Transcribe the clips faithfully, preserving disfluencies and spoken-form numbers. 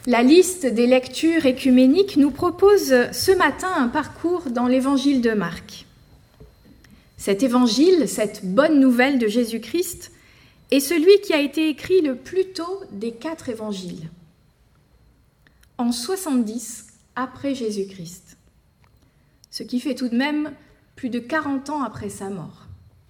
La liste des lectures écuméniques nous propose ce matin un parcours dans l'évangile de Marc. Cet évangile, cette bonne nouvelle de Jésus-Christ, est celui qui a été écrit le plus tôt des quatre évangiles, en soixante-dix après Jésus-Christ, ce qui fait tout de même plus de quarante ans après sa mort.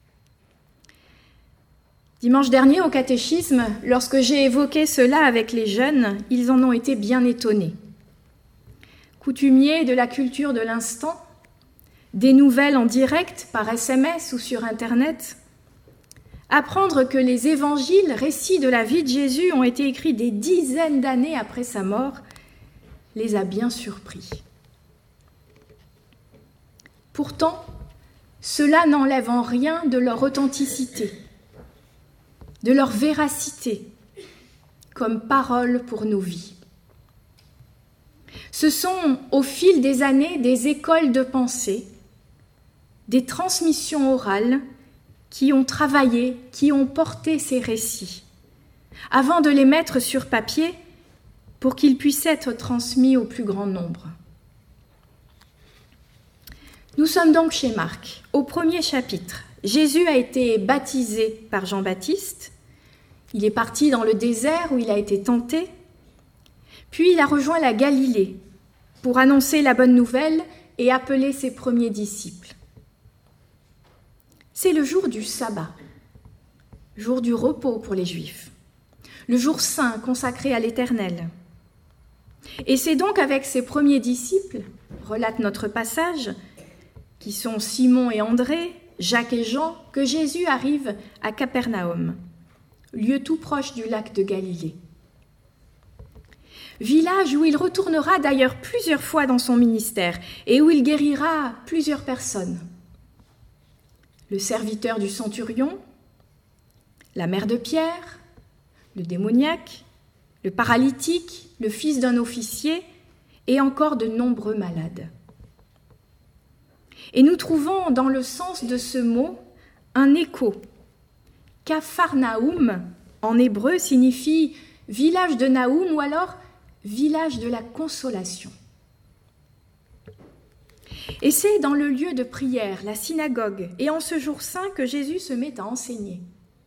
Dimanche dernier, au catéchisme, lorsque j'ai évoqué cela avec les jeunes, ils en ont été bien étonnés. Coutumiers de la culture de l'instant, des nouvelles en direct par S M S ou sur Internet, apprendre que les évangiles, récits de la vie de Jésus, ont été écrits des dizaines d'années après sa mort, les a bien surpris. Pourtant, cela n'enlève en rien de leur authenticité, de leur véracité, comme parole pour nos vies. Ce sont, au fil des années, des écoles de pensée, des transmissions orales qui ont travaillé, qui ont porté ces récits, avant de les mettre sur papier pour qu'ils puissent être transmis au plus grand nombre. Nous sommes donc chez Marc, au premier chapitre. Jésus a été baptisé par Jean-Baptiste. Il est parti dans le désert où il a été tenté. Puis il a rejoint la Galilée pour annoncer la bonne nouvelle et appeler ses premiers disciples. C'est le jour du sabbat, jour du repos pour les Juifs, le jour saint consacré à l'Éternel. Et c'est donc avec ses premiers disciples, relate notre passage, qui sont Simon et André, Jacques et Jean, que Jésus arrive à Capernaum, lieu tout proche du lac de Galilée. Village où il retournera d'ailleurs plusieurs fois dans son ministère et où il guérira plusieurs personnes. Le serviteur du centurion, la mère de Pierre, le démoniaque, le paralytique, le fils d'un officier et encore de nombreux malades. Et nous trouvons dans le sens de ce mot un écho. Capharnaüm, en hébreu, signifie village de Naoum ou alors village de la consolation. Et c'est dans le lieu de prière, la synagogue, et en ce jour saint que Jésus se met à enseigner.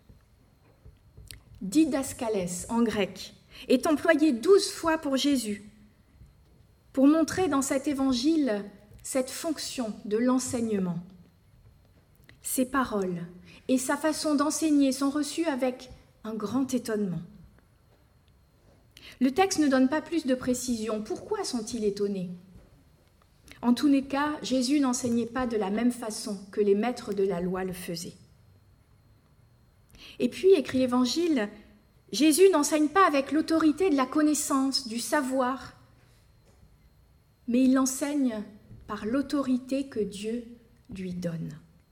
Didascalès, en grec, est employé douze fois pour Jésus, pour montrer dans cet évangile cette fonction de l'enseignement. Ses paroles et sa façon d'enseigner sont reçues avec un grand étonnement. Le texte ne donne pas plus de précision. Pourquoi sont-ils étonnés ? En tous les cas, Jésus n'enseignait pas de la même façon que les maîtres de la loi le faisaient. Et puis, écrit l'Évangile, Jésus n'enseigne pas avec l'autorité de la connaissance, du savoir, mais il enseigne par l'autorité que Dieu lui donne.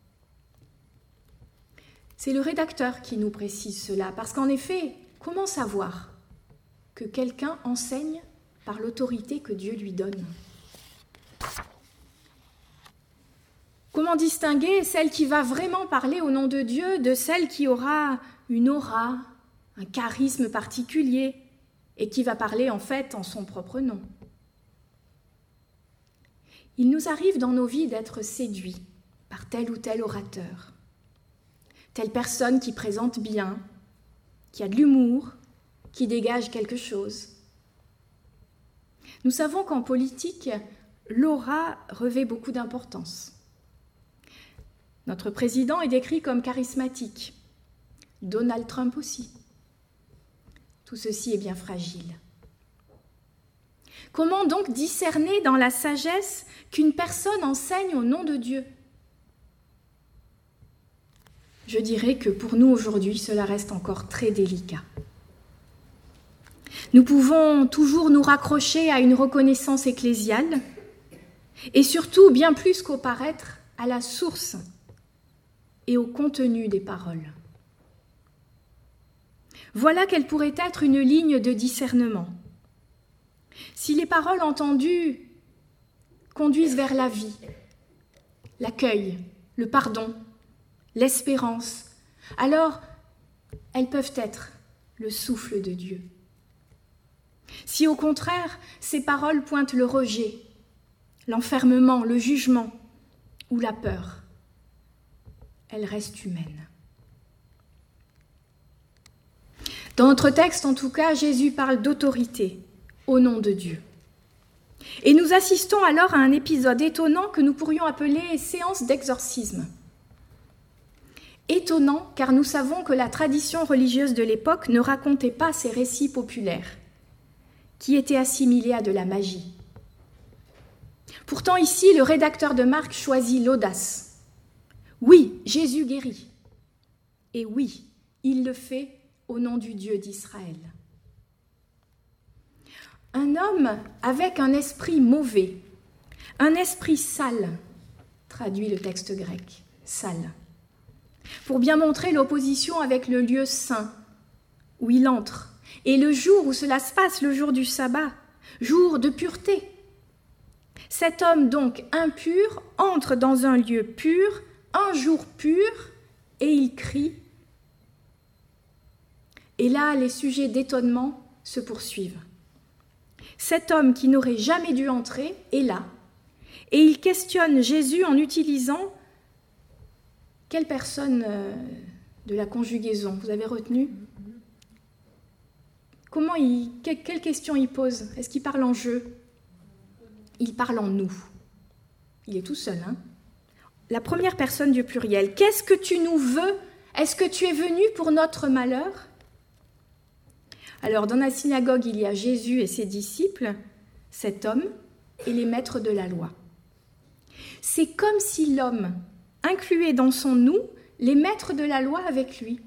C'est le rédacteur qui nous précise cela, parce qu'en effet, comment savoir que quelqu'un enseigne par l'autorité que Dieu lui donne ? Comment distinguer celle qui va vraiment parler au nom de Dieu de celle qui aura une aura, un charisme particulier et qui va parler en fait en son propre nom ? Il nous arrive dans nos vies d'être séduits par tel ou tel orateur, telle personne qui présente bien, qui a de l'humour, qui dégage quelque chose. Nous savons qu'en politique, l'aura revêt beaucoup d'importance. Notre président est décrit comme charismatique, Donald Trump aussi. Tout ceci est bien fragile. Comment donc discerner dans la sagesse qu'une personne enseigne au nom de Dieu ? Je dirais que pour nous aujourd'hui, cela reste encore très délicat. Nous pouvons toujours nous raccrocher à une reconnaissance ecclésiale et surtout, bien plus qu'au paraître, à la source et au contenu des paroles. Voilà quelle pourrait être une ligne de discernement. Si les paroles entendues conduisent vers la vie, l'accueil, le pardon, l'espérance, alors elles peuvent être le souffle de Dieu. Si au contraire, ces paroles pointent le rejet, l'enfermement, le jugement ou la peur, elles restent humaines. Dans notre texte, en tout cas, Jésus parle d'autorité au nom de Dieu. Et nous assistons alors à un épisode étonnant que nous pourrions appeler séance d'exorcisme. Étonnant car nous savons que la tradition religieuse de l'époque ne racontait pas ces récits populaires, qui étaient assimilés à de la magie. Pourtant ici, le rédacteur de Marc choisit l'audace. Oui, Jésus guérit. Et oui, il le fait au nom du Dieu d'Israël. Un homme avec un esprit mauvais, un esprit sale, traduit le texte grec, sale, pour bien montrer l'opposition avec le lieu saint où il entre, et le jour où cela se passe, le jour du sabbat, jour de pureté. Cet homme donc impur entre dans un lieu pur, un jour pur, et il crie. Et là, les sujets d'étonnement se poursuivent. Cet homme qui n'aurait jamais dû entrer est là, et il questionne Jésus en utilisant quelle personne de la conjugaison vous avez retenu ? Comment il, quelle, quelle question il pose ? Est-ce qu'il parle en je ? Il parle en nous. Il est tout seul, hein ? La première personne du pluriel. Qu'est-ce que tu nous veux ? Est-ce que tu es venu pour notre malheur ? Alors, dans la synagogue, il y a Jésus et ses disciples, cet homme, et les maîtres de la loi. C'est comme si l'homme incluait dans son nous les maîtres de la loi avec lui.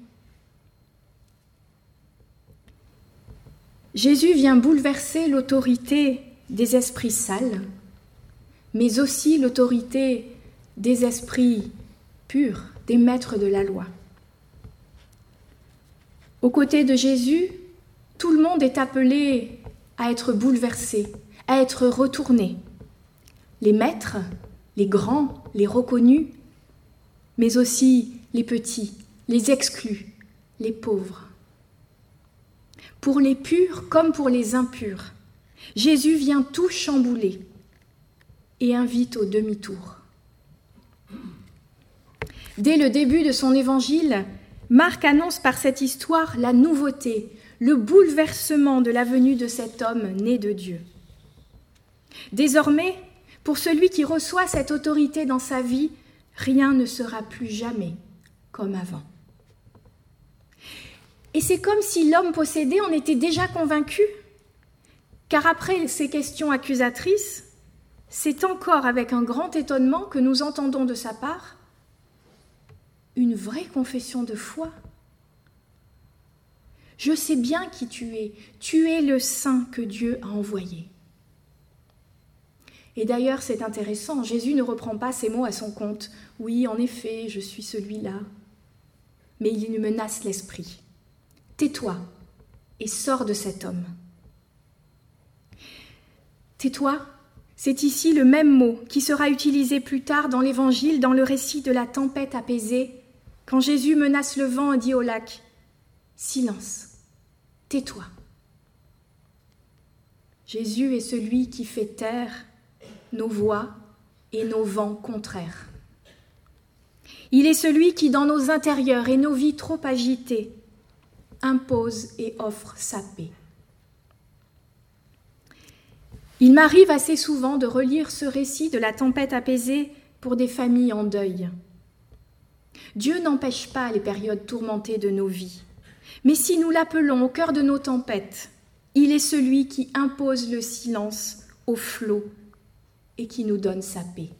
Jésus vient bouleverser l'autorité des esprits sales, mais aussi l'autorité des esprits purs, des maîtres de la loi. Aux côtés de Jésus, tout le monde est appelé à être bouleversé, à être retourné. Les maîtres, les grands, les reconnus, mais aussi les petits, les exclus, les pauvres. Pour les purs comme pour les impurs, Jésus vient tout chambouler et invite au demi-tour. Dès le début de son évangile, Marc annonce par cette histoire la nouveauté, le bouleversement de la venue de cet homme né de Dieu. Désormais, pour celui qui reçoit cette autorité dans sa vie, rien ne sera plus jamais comme avant. Et c'est comme si l'homme possédé en était déjà convaincu, car après ces questions accusatrices, c'est encore avec un grand étonnement que nous entendons de sa part une vraie confession de foi. Je sais bien qui tu es, tu es le Saint que Dieu a envoyé. Et d'ailleurs, c'est intéressant, Jésus ne reprend pas ces mots à son compte. Oui, en effet, je suis celui-là. Mais il lui menace l'esprit. Tais-toi et sors de cet homme. Tais-toi, c'est ici le même mot qui sera utilisé plus tard dans l'Évangile, dans le récit de la tempête apaisée, quand Jésus menace le vent et dit au lac « Silence, tais-toi ». Jésus est celui qui fait taire nos voix et nos vents contraires. Il est celui qui, dans nos intérieurs et nos vies trop agitées, impose et offre sa paix. Il m'arrive assez souvent de relire ce récit de la tempête apaisée pour des familles en deuil. Dieu n'empêche pas les périodes tourmentées de nos vies, mais si nous l'appelons au cœur de nos tempêtes, il est celui qui impose le silence au flot et qui nous donne sa paix.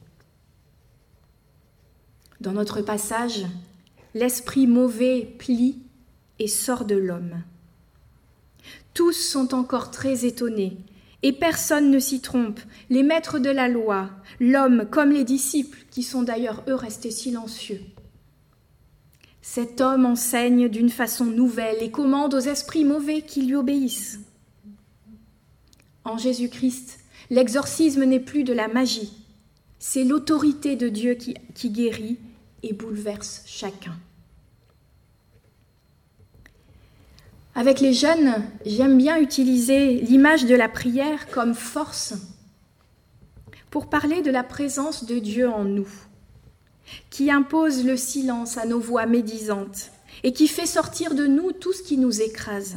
Dans notre passage, l'esprit mauvais plie et sort de l'homme. Tous sont encore très étonnés, et personne ne s'y trompe, les maîtres de la loi, l'homme comme les disciples, qui sont d'ailleurs eux restés silencieux. Cet homme enseigne d'une façon nouvelle et commande aux esprits mauvais qui lui obéissent. En Jésus-Christ, l'exorcisme n'est plus de la magie, c'est l'autorité de Dieu qui, qui guérit et bouleverse chacun. Avec les jeunes, j'aime bien utiliser l'image de la prière comme force pour parler de la présence de Dieu en nous, qui impose le silence à nos voix médisantes et qui fait sortir de nous tout ce qui nous écrase.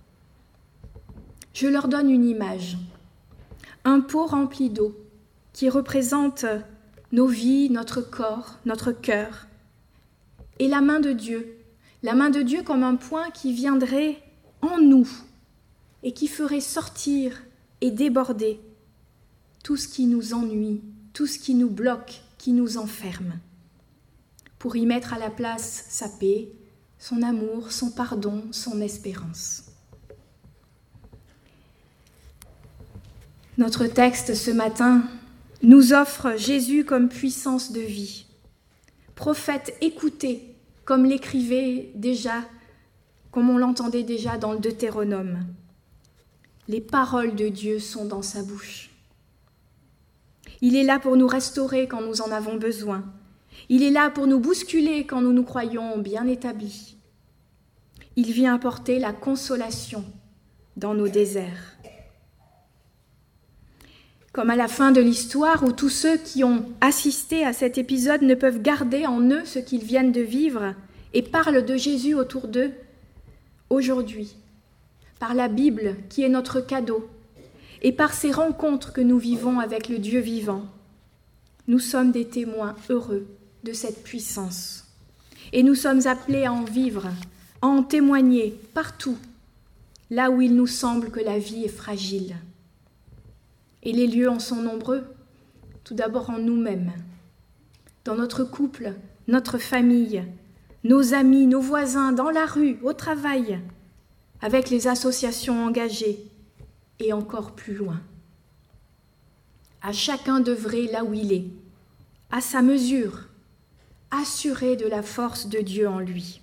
Je leur donne une image, un pot rempli d'eau qui représente nos vies, notre corps, notre cœur, et la main de Dieu, la main de Dieu comme un point qui viendrait en nous et qui ferait sortir et déborder tout ce qui nous ennuie, tout ce qui nous bloque, qui nous enferme, pour y mettre à la place sa paix, son amour, son pardon, son espérance. Notre texte ce matin nous offre Jésus comme puissance de vie, prophète écouté, comme l'écrivait déjà, comme on l'entendait déjà dans le Deutéronome. Les paroles de Dieu sont dans sa bouche. Il est là pour nous restaurer quand nous en avons besoin. Il est là pour nous bousculer quand nous nous croyons bien établis. Il vient apporter la consolation dans nos déserts. Comme à la fin de l'histoire où tous ceux qui ont assisté à cet épisode ne peuvent garder en eux ce qu'ils viennent de vivre et parlent de Jésus autour d'eux, aujourd'hui, par la Bible qui est notre cadeau et par ces rencontres que nous vivons avec le Dieu vivant, nous sommes des témoins heureux de cette puissance et nous sommes appelés à en vivre, à en témoigner partout, là où il nous semble que la vie est fragile. Et les lieux en sont nombreux, tout d'abord en nous-mêmes, dans notre couple, notre famille, nos amis, nos voisins, dans la rue, au travail, avec les associations engagées et encore plus loin. À chacun d'œuvrer là où il est, à sa mesure, assuré de la force de Dieu en lui.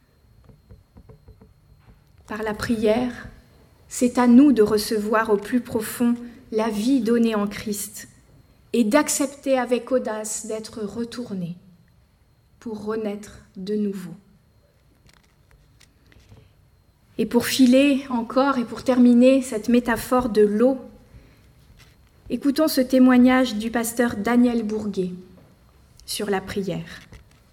Par la prière, c'est à nous de recevoir au plus profond la vie donnée en Christ et d'accepter avec audace d'être retourné pour renaître de nouveau. Et pour filer encore et pour terminer cette métaphore de l'eau, écoutons ce témoignage du pasteur Daniel Bourguet sur la prière.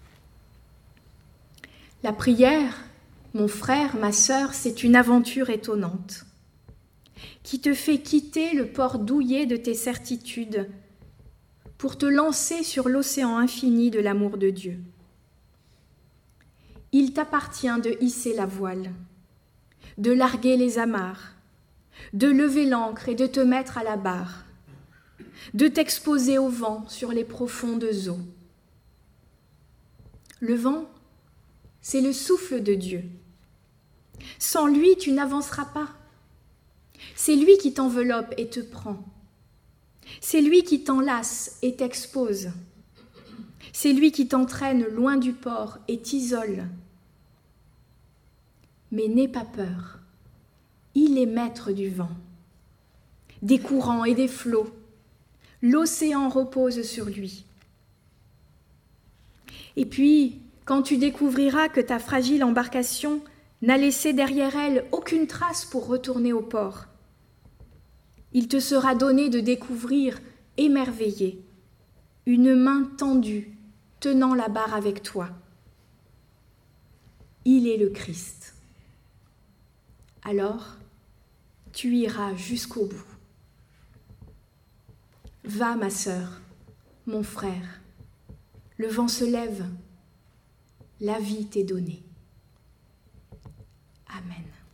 La prière, mon frère, ma sœur, c'est une aventure étonnante qui te fait quitter le port douillet de tes certitudes pour te lancer sur l'océan infini de l'amour de Dieu. Il t'appartient de hisser la voile, de larguer les amarres, de lever l'ancre et de te mettre à la barre, de t'exposer au vent sur les profondes eaux. Le vent, c'est le souffle de Dieu. Sans lui, tu n'avanceras pas. C'est lui qui t'enveloppe et te prend. C'est lui qui t'enlace et t'expose. C'est lui qui t'entraîne loin du port et t'isole. Mais n'aie pas peur. Il est maître du vent, des courants et des flots. L'océan repose sur lui. Et puis, quand tu découvriras que ta fragile embarcation n'a laissé derrière elle aucune trace pour retourner au port, il te sera donné de découvrir, émerveillé, une main tendue tenant la barre avec toi. Il est le Christ. Alors, tu iras jusqu'au bout. Va, ma sœur, mon frère, le vent se lève, la vie t'est donnée. Amen.